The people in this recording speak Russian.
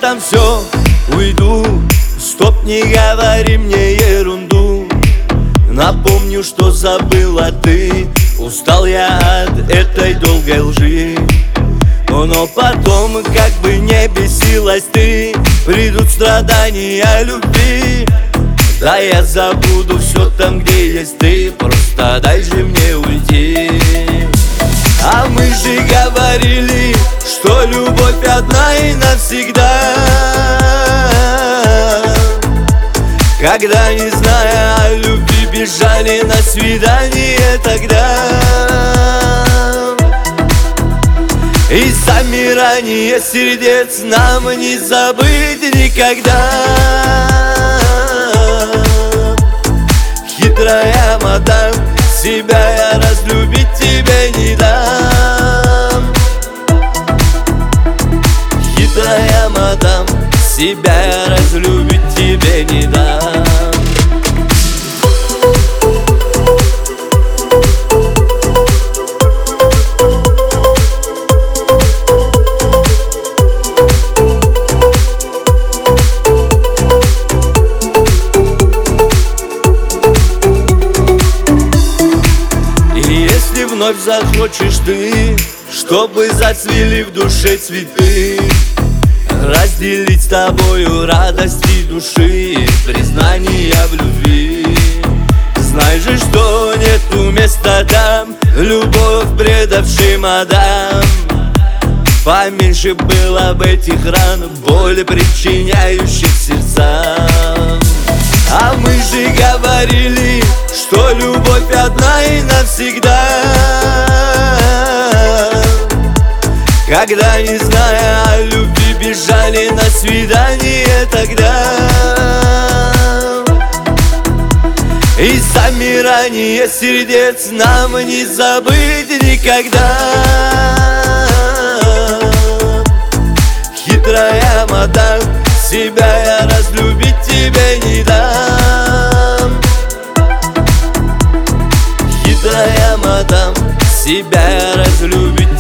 этом все, уйду. Стоп, не говори мне ерунду. Напомню, что забыла ты. Устал я от этой долгой лжи. Но потом, как бы не бесилась ты, придут страдания любви. Да я забуду все там, где есть ты. Просто дай же мне уйти. А мы же говорили, что любовь одна и навсегда. Когда, не зная о любви, бежали на свидание тогда. И замирание сердец нам не забыть никогда. Хитрая мадам, себя я разлюбить тебе не дам. Хитрая мадам, себя я разлюбить тебе не дам. Вновь захочешь ты, чтобы зацвели в душе цветы, разделить с тобою радости души, признания в любви. Знай же, что нету места там, любовь предавшим отдам. Поменьше было бы этих ран, боли причиняющих сердцам. А мы же говорили, что любовь одна и навсегда. Когда, не зная о любви, бежали на свидание тогда. И замирание сердец нам не забыть никогда. Хитрая мадам, себя я разлюбить тебе не дам. Хитрая мадам, себя я разлюбить